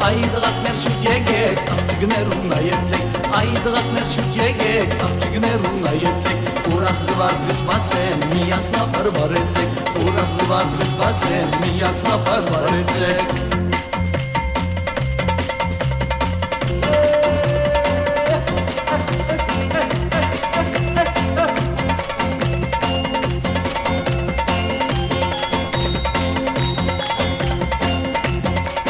Այդղատներ շուտ եկեք, աղջիկներ ունայեցեք, այդղատներ շուտ եկեք, աղջիկներ ունայեցեք, ուրախ զվարդը սպասեն, միասնապար վարեցեք, ուրախ զվարդը սպասեն, միասնապար վարեցեք